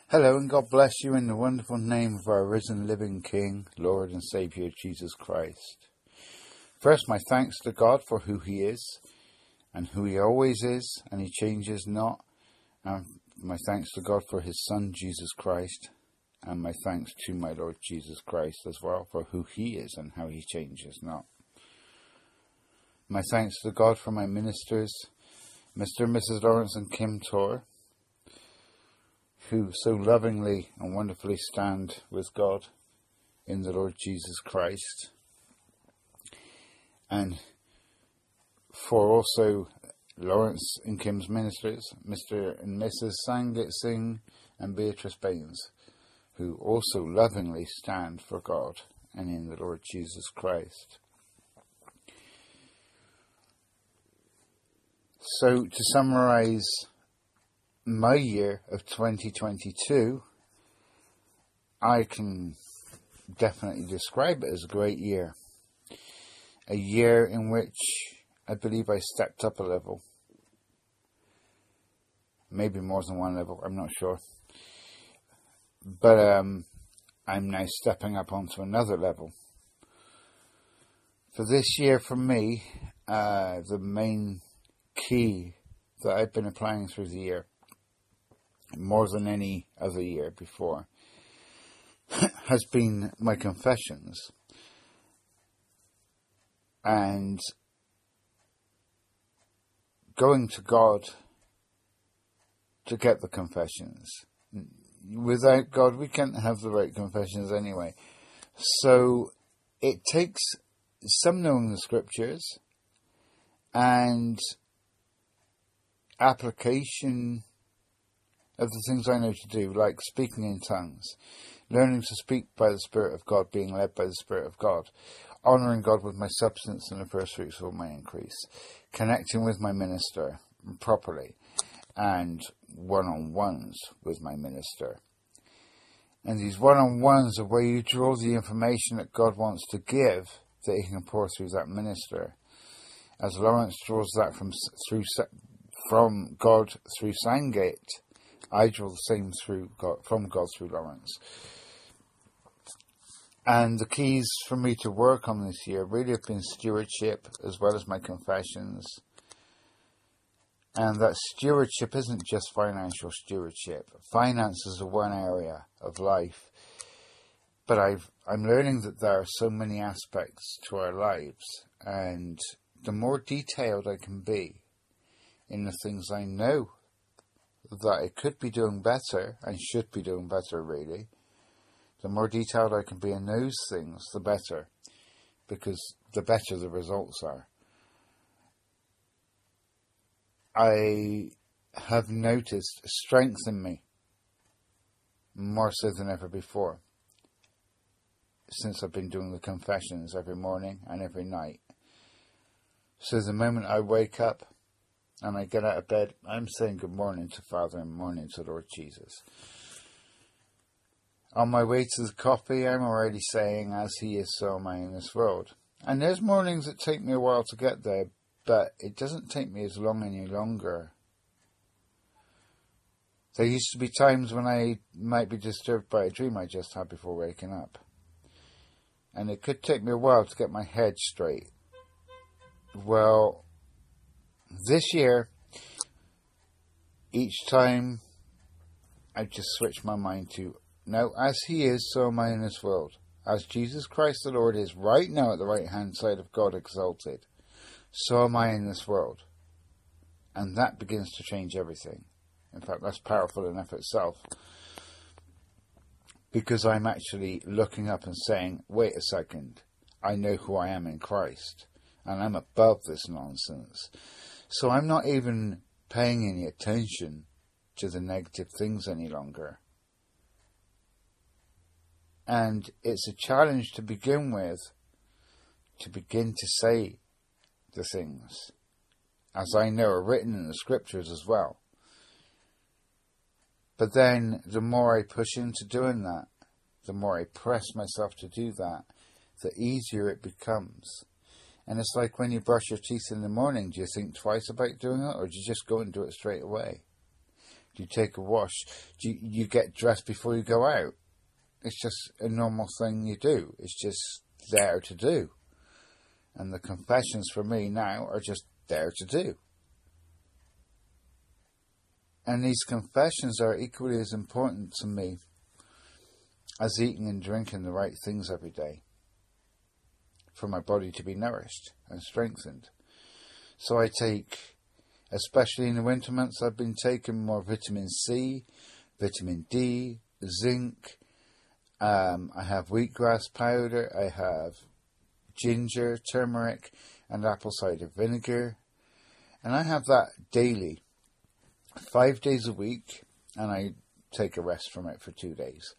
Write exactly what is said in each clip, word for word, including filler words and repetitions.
Hello and God bless you in the wonderful name of our risen living King, Lord and Saviour Jesus Christ. First, my thanks to God for who He is and who He always is, and He changes not. And my thanks to God for His Son, Jesus Christ, and my thanks to my Lord Jesus Christ as well for who He is and how He changes not. My thanks to God for my ministers, Mister and Missus Lawrence and Kim Tor, who so lovingly and wonderfully stand with God in the Lord Jesus Christ. And for also Lawrence and Kim's ministers, Mister and Missus Sangat Singh and Beatrice Baines, who also lovingly stand for God and in the Lord Jesus Christ. So to summarize my year of twenty twenty-two, I can definitely describe it as a great year. A year in which I believe I stepped up a level. Maybe more than one level, I'm not sure. But um, I'm now stepping up onto another level. For this year, for me, uh, the main key that I've been applying through the year, more than any other year before, has been my confessions. And going to God to get the confessions. Without God, we can't have the right confessions anyway. So it takes some knowing the scriptures and application of the things I know to do, like speaking in tongues, learning to speak by the Spirit of God, being led by the Spirit of God, honouring God with my substance and the first fruits of my increase, connecting with my minister properly, and one-on-ones with my minister. And these one-on-ones are where you draw the information that God wants to give that He can pour through that minister. As Lawrence draws that from through from God through Sangate, I draw the same through God, from God through Lawrence. And the keys for me to work on this year really have been stewardship as well as my confessions. And that stewardship isn't just financial stewardship. Finances are one area of life. But I've, I'm learning that there are so many aspects to our lives. And the more detailed I can be in the things I know that I could be doing better, and should be doing better really, the more detailed I can be in those things, the better. Because the better the results are. I have noticed strength in me, more so than ever before, since I've been doing the confessions every morning and every night. So the moment I wake up and I get out of bed, I'm saying good morning to Father and morning to Lord Jesus. On my way to the coffee, I'm already saying, as He is, so am I in this world. And there's mornings that take me a while to get there, but it doesn't take me as long any longer. There used to be times when I might be disturbed by a dream I just had before waking up. And it could take me a while to get my head straight. Well, this year, each time I just switch my mind to, no, as He is, so am I in this world. As Jesus Christ the Lord is right now at the right hand side of God exalted, so am I in this world. And that begins to change everything. In fact, that's powerful enough itself. Because I'm actually looking up and saying, wait a second, I know who I am in Christ. And I'm above this nonsense. So I'm not even paying any attention to the negative things any longer. And it's a challenge to begin with, to begin to say the things, as I know are written in the scriptures as well. But then the more I push into doing that, the more I press myself to do that, the easier it becomes. And it's like when you brush your teeth in the morning, do you think twice about doing it, or do you just go and do it straight away? Do you take a wash? Do you, you get dressed before you go out? It's just a normal thing you do. It's just there to do. And the confessions for me now are just there to do. And these confessions are equally as important to me as eating and drinking the right things every day for my body to be nourished and strengthened. So I take, especially in the winter months, I've been taking more vitamin C, vitamin D, zinc. Um, I have wheatgrass powder. I have ginger, turmeric, and apple cider vinegar. And I have that daily, five days a week, and I take a rest from it for two days.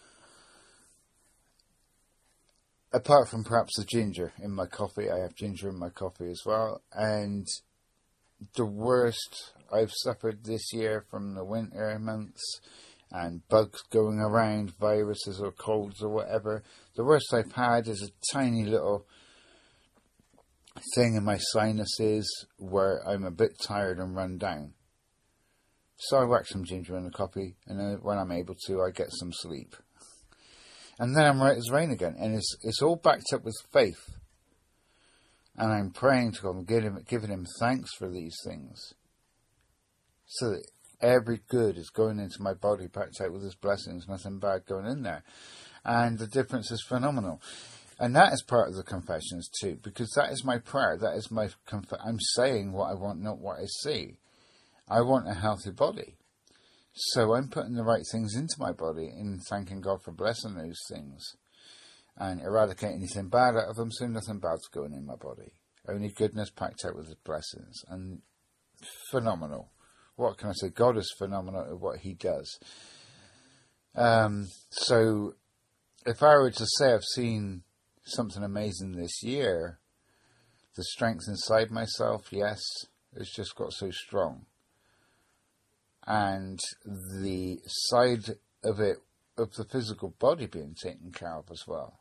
Apart from perhaps the ginger in my coffee, I have ginger in my coffee as well. And the worst I've suffered this year from the winter months and bugs going around, viruses or colds or whatever, the worst I've had is a tiny little thing in my sinuses where I'm a bit tired and run down. So I whack some ginger in the coffee, and then when I'm able to, I get some sleep. And then I'm right as rain again. And it's it's all backed up with faith. And I'm praying to God and giving him, giving him thanks for these things. So that every good is going into my body, packed out with his blessings, nothing bad going in there. And the difference is phenomenal. And that is part of the confessions too, because that is my prayer. That is my conf- I'm saying what I want, not what I see. I want a healthy body. So I'm putting the right things into my body and thanking God for blessing those things and eradicating anything bad out of them, so nothing bad's going in my body. Only goodness packed out with his blessings. And phenomenal. What can I say? God is phenomenal at what he does. Um, so if I were to say I've seen something amazing this year, the strength inside myself, yes, it's just got so strong. And the side of it, of the physical body being taken care of as well.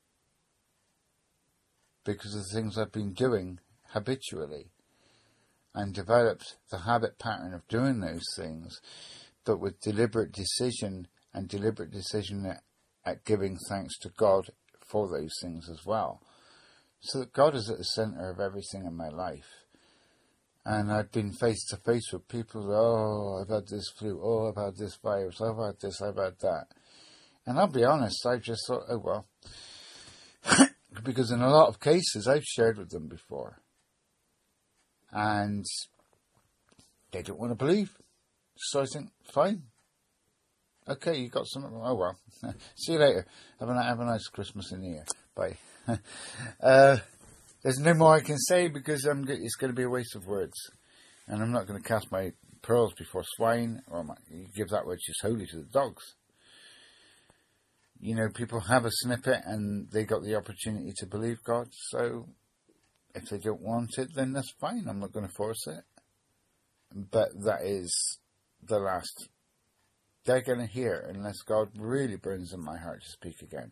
Because of the things I've been doing habitually. And developed the habit pattern of doing those things, but with deliberate decision and deliberate decision at, at giving thanks to God for those things as well. So that God is at the centre of everything in my life. And I've been face to face with people, oh, I've had this flu, oh, I've had this virus, I've had this, I've had that. And I'll be honest, I just thought, oh, well. Because in a lot of cases, I've shared with them before. And they don't want to believe. So I think, fine. Okay, you got something, oh, well. See you later. Have a, have a nice Christmas and New Year. Bye. uh... There's no more I can say because I'm, it's going to be a waste of words. And I'm not going to cast my pearls before swine, or my, you give that which is holy to the dogs. You know, people have a snippet and they got the opportunity to believe God. So if they don't want it, then that's fine. I'm not going to force it. But that is the last they're going to hear unless God really burns in my heart to speak again.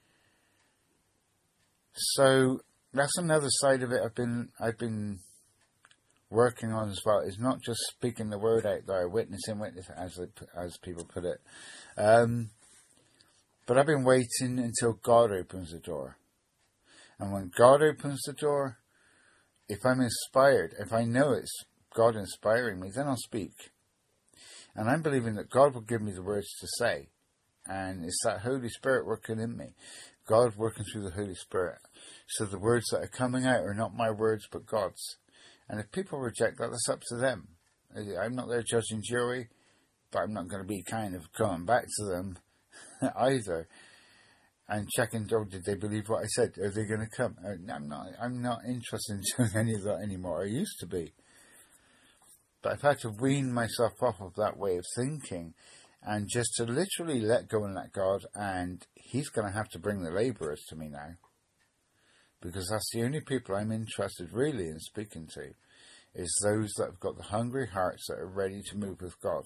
So that's another side of it I've been I've been working on as well. Is not just speaking the word out there, witnessing, witness as as people put it. Um, but I've been waiting until God opens the door. And when God opens the door, if I'm inspired, if I know it's God inspiring me, then I'll speak. And I'm believing that God will give me the words to say. And it's that Holy Spirit working in me. God working through the Holy Spirit. So the words that are coming out are not my words, but God's. And if people reject that, that's up to them. I'm not there judging jury, but I'm not going to be kind of going back to them either. And checking, oh, did they believe what I said? Are they going to come? I'm not, I'm not interested in doing any of that anymore. I used to be. But I've had to wean myself off of that way of thinking and just to literally let go and let God. And he's going to have to bring the labourers to me now. Because that's the only people I'm interested really in speaking to. Is those that have got the hungry hearts that are ready to move with God.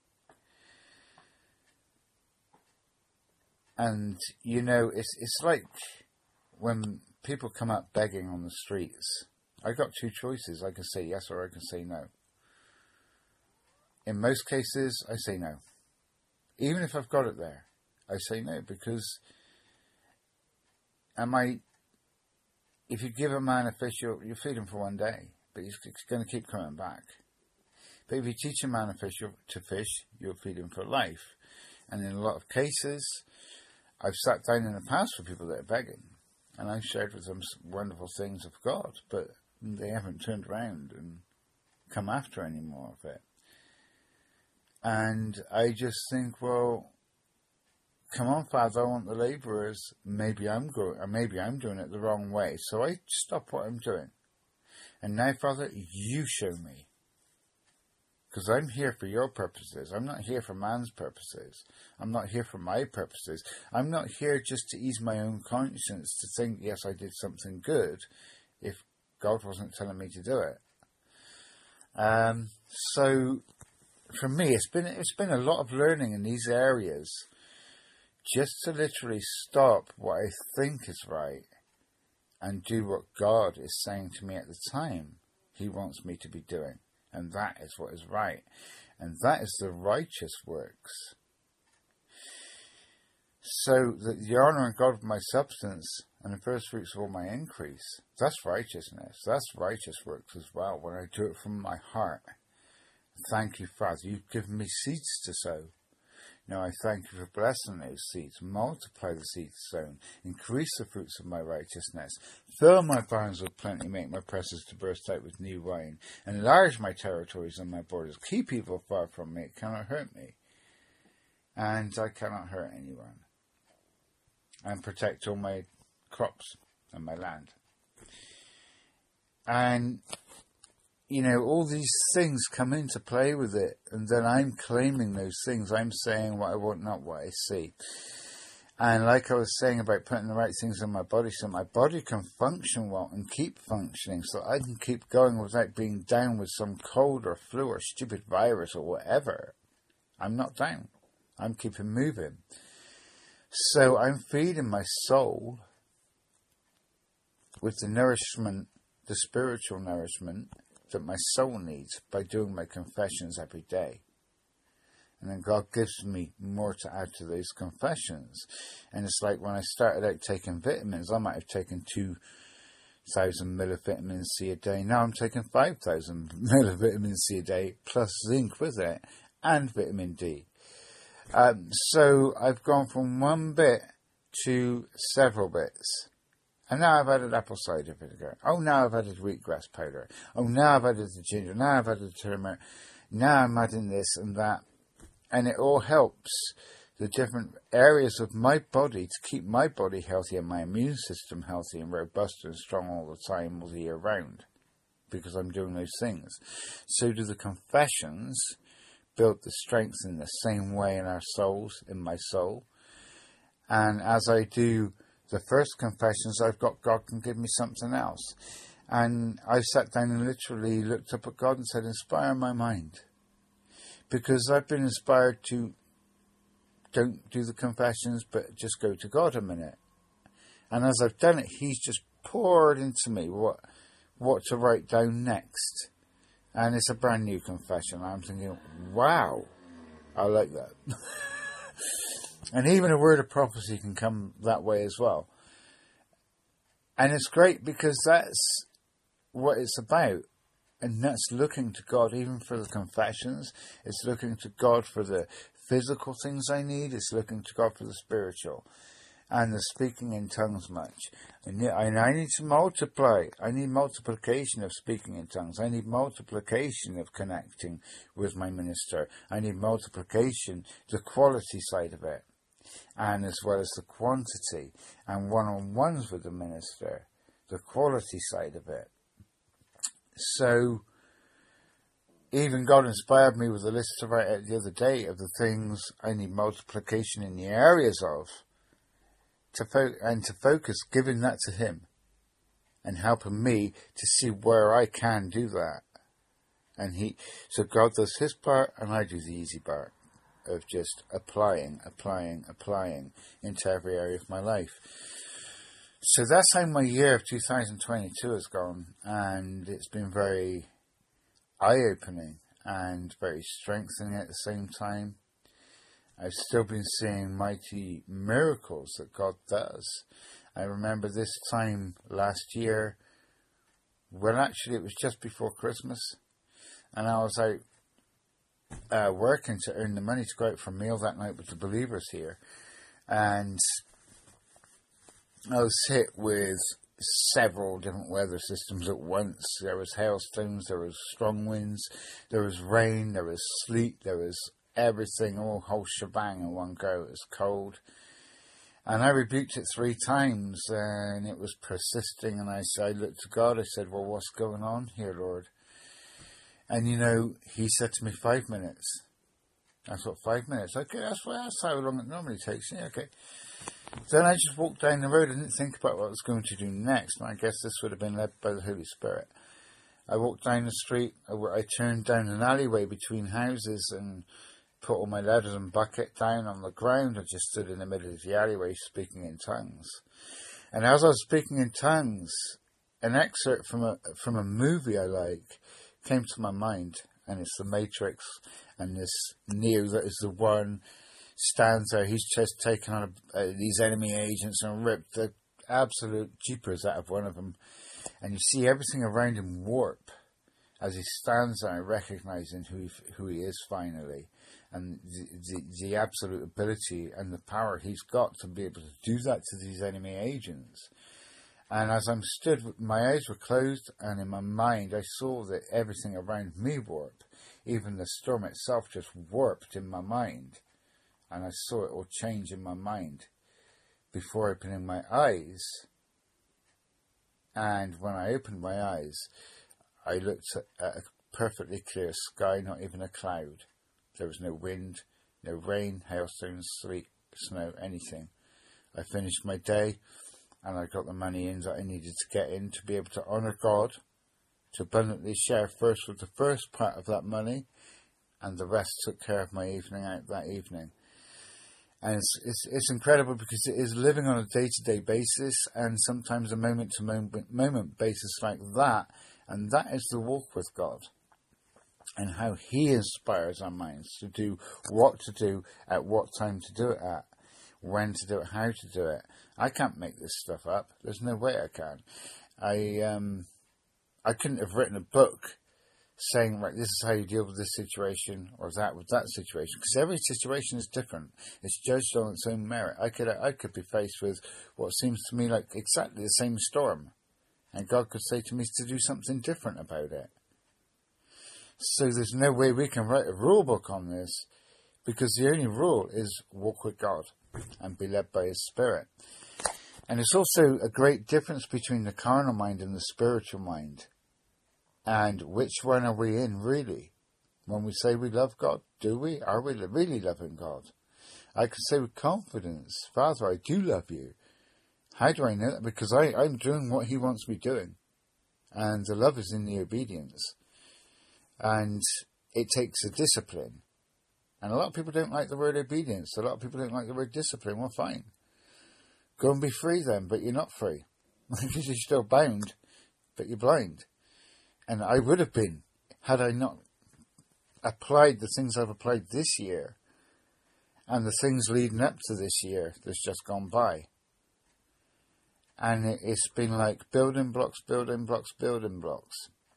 And, you know, it's it's like when people come up begging on the streets. I got two choices. I can say yes or I can say no. in most cases, I say no. Even if I've got it there, I say no, because am I, if you give a man a fish, you'll, you feed him for one day, but he's, he's going to keep coming back. But if you teach a man a fish to fish, you'll feed him for life. And in a lot of cases, I've sat down in the past with people that are begging, and I've shared with them wonderful things of God, but they haven't turned around and come after any more of it. And I just think, well, come on, Father, I want the labourers. Maybe I'm going, or maybe I'm doing it the wrong way. So I stop what I'm doing. And now, Father, you show me. Because I'm here for your purposes. I'm not here for man's purposes. I'm not here for my purposes. I'm not here just to ease my own conscience to think, yes, I did something good, if God wasn't telling me to do it. Um, so, for me, it's been it's been a lot of learning in these areas, just to literally stop what I think is right and do what God is saying to me at the time He wants me to be doing. And that is what is right. And that is the righteous works. So that the honouring God of my substance and the first fruits of all my increase, that's righteousness. That's righteous works as well, when I do it from my heart. Thank you, Father. You've given me seeds to sow. Now I thank you for blessing those seeds. Multiply the seeds sown. Increase the fruits of my righteousness. Fill my barns with plenty. Make my presses to burst out with new wine. Enlarge my territories and my borders. Keep evil far from me. It cannot hurt me. And I cannot hurt anyone. And protect all my crops and my land. And you know, all these things come into play with it, and then I'm claiming those things. I'm saying what I want, not what I see. And like I was saying about putting the right things in my body, so my body can function well and keep functioning, so I can keep going without being down with some cold or flu or stupid virus or whatever. I'm not down. I'm keeping moving. So I'm feeding my soul with the nourishment, the spiritual nourishment, that my soul needs by doing my confessions every day. And then God gives me more to add to those confessions. And it's like when I started out taking vitamins, I might have taken two thousand mil of vitamin C a day. Now I'm taking five thousand mil of vitamin C a day, plus zinc with it, and vitamin D. Um, so I've gone from one bit to several bits. And now I've added apple cider vinegar. Oh, now I've added wheatgrass powder. Oh, now I've added the ginger. Now I've added the turmeric. Now I'm adding this and that. And it all helps the different areas of my body to keep my body healthy and my immune system healthy and robust and strong all the time, all the year round. Because I'm doing those things. So do the confessions build the strength in the same way in our souls, in my soul. And as I do the first confessions, I've got God can give me something else. And I sat down and literally looked up at God and said, inspire my mind. Because I've been inspired to don't do the confessions, but just go to God a minute. And as I've done it, He's just poured into me what what to write down next. And it's a brand new confession. I'm thinking, wow, I like that. And even a word of prophecy can come that way as well. And it's great because that's what it's about. And that's looking to God even for the confessions. It's looking to God for the physical things I need. It's looking to God for the spiritual. And the speaking in tongues much. And I need to multiply. I need multiplication of speaking in tongues. I need multiplication of connecting with my minister. I need multiplication, the quality side of it. And as well as the quantity and one-on-ones with the minister, the quality side of it. So, even God inspired me with a list to write out the other day of the things I need multiplication in the areas of, to fo- and to focus, giving that to Him, and helping me to see where I can do that. And He, so God does His part, and I do the easy part of just applying, applying, applying into every area of my life. So that's how my year of two thousand twenty-two has gone, and it's been very eye-opening and very strengthening at the same time. I've still been seeing mighty miracles that God does. I remember this time last year, well actually it was just before Christmas, and I was out uh, working to earn the money to go out for a meal that night with the believers here, and I was hit with several different weather systems at once. There was hailstones, there was strong winds, there was rain, there was sleet, there was everything, all whole shebang in one go. It was cold. And I rebuked it three times, and it was persisting, and I, I looked to God, I said, well, what's going on here, Lord? And, you know, he said to me, five minutes. I thought, five minutes? Okay, that's, that's how long it normally takes. Yeah, okay. Then I just walked down the road. I didn't think about what I was going to do next, and I guess this would have been led by the Holy Spirit. I walked down the street. I, I turned down an alleyway between houses and put all my letters and bucket down on the ground. I just stood in the middle of the alleyway speaking in tongues. And as I was speaking in tongues, an excerpt from a from a movie I like came to my mind, and it's The Matrix, and this Neo that is the one stands there. He's just taken on a, uh, these enemy agents and ripped the absolute jeepers out of one of them. And you see everything around him warp as he stands there recognizing who he, who he is finally. And the, the, the absolute ability and the power he's got to be able to do that to these enemy agents. And as I'm stood, my eyes were closed, and in my mind I saw that everything around me warped. Even the storm itself just warped in my mind. And I saw it all change in my mind before opening my eyes. And when I opened my eyes, I looked at a perfectly clear sky, not even a cloud. There was no wind, no rain, hailstones, sleet, snow, anything. I finished my day, and I got the money in that I needed to get in to be able to honour God, to abundantly share first with the first part of that money, and the rest took care of my evening out that evening. And it's, it's, it's incredible because it is living on a day-to-day basis, and sometimes a moment-to-moment moment basis like that, and that is the walk with God, and how he inspires our minds to do what to do, at what time to do it at, when to do it, how to do it. I can't make this stuff up. There's no way I can. I um, I couldn't have written a book saying, right, this is how you deal with this situation or that with that situation, because every situation is different. It's judged on its own merit. I could I could be faced with what seems to me like exactly the same storm, and God could say to me to do something different about it. So there's no way we can write a rule book on this, because the only rule is walk with God and be led by his Spirit. And it's also a great difference between the carnal mind and the spiritual mind. And which one are we in, really? When we say we love God, do we? Are we really loving God? I can say with confidence, Father, I do love you. How do I know that? Because I, I'm doing what he wants me doing. And the love is in the obedience. And it takes a discipline. And a lot of people don't like the word obedience. A lot of people don't like the word discipline. Well, fine. Go and be free then, but you're not free. Because you're still bound, but you're blind. And I would have been, had I not applied the things I've applied this year, and the things leading up to this year that's just gone by. And it's been like building blocks, building blocks, building blocks.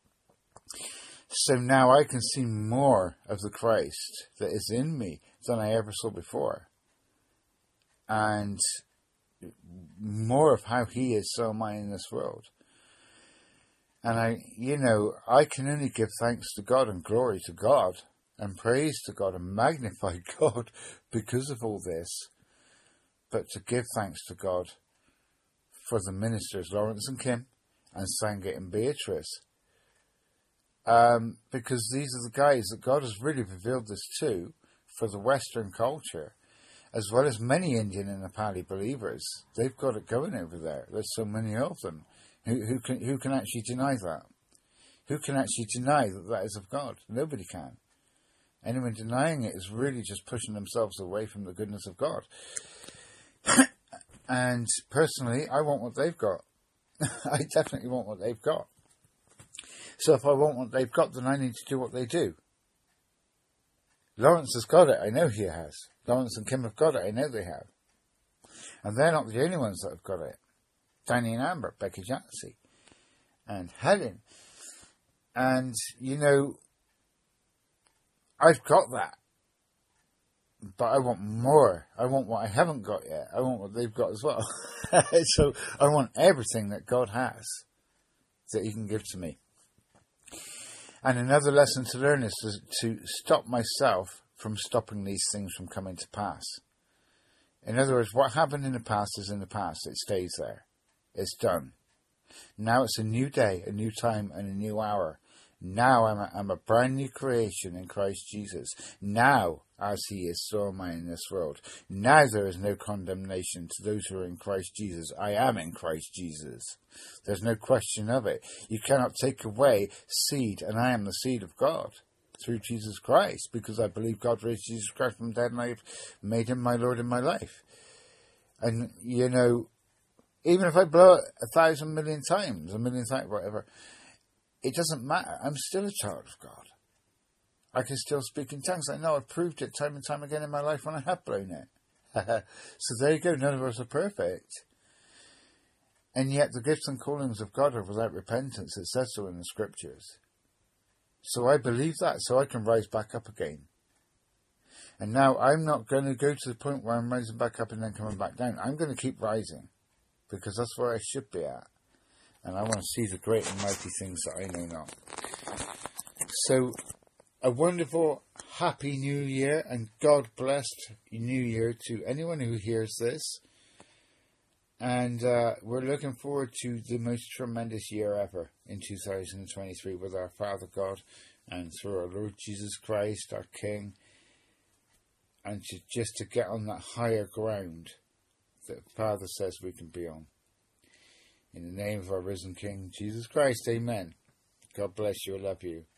So now I can see more of the Christ that is in me than I ever saw before. And more of how he is, so am I in this world. And I, you know, I can only give thanks to God and glory to God and praise to God and magnify God because of all this. But to give thanks to God for the ministers, Lawrence and Kim, and Sangit and Beatrice. Um, because these are the guys that God has really revealed this to for the Western culture, as well as many Indian and Nepali believers. They've got it going over there. There's so many of them. Who, who can who can actually deny that? Who can actually deny that that is of God? Nobody can. Anyone denying it is really just pushing themselves away from the goodness of God. And personally, I want what they've got. I definitely want what they've got. So if I want what they've got, then I need to do what they do. Lawrence has got it. I know he has. Lawrence and Kim have got it. I know they have. And they're not the only ones that have got it. Danny and Amber, Becky Jassy, and Helen. And, you know, I've got that. But I want more. I want what I haven't got yet. I want what they've got as well. So I want everything that God has that he can give to me. And another lesson to learn is to, to stop myself from stopping these things from coming to pass. In other words, what happened in the past is in the past. It stays there. It's done. Now it's a new day, a new time, and a new hour. Now I'm a, I'm a brand new creation in Christ Jesus. Now, as he is, so am I in this world. Now there is no condemnation to those who are in Christ Jesus. I am in Christ Jesus. There's no question of it. You cannot take away seed, and I am the seed of God through Jesus Christ, because I believe God raised Jesus Christ from the dead, and I've made him my Lord in my life. And, you know, even if I blow it a thousand million times, a million times, whatever, it doesn't matter. I'm still a child of God. I can still speak in tongues. I know I've proved it time and time again in my life when I have blown it. So there you go. None of us are perfect. And yet the gifts and callings of God are without repentance. It says so in the scriptures. So I believe that, so I can rise back up again. And now I'm not going to go to the point where I'm rising back up and then coming back down. I'm going to keep rising, because that's where I should be at. And I want to see the great and mighty things that I know not. So, a wonderful, happy New Year, and God-blessed New Year to anyone who hears this. And uh, we're looking forward to the most tremendous year ever in two thousand twenty-three with our Father God and through our Lord Jesus Christ, our King. And to, just to get on that higher ground that Father says we can be on. In the name of our risen King, Jesus Christ, amen. God bless you. I love you.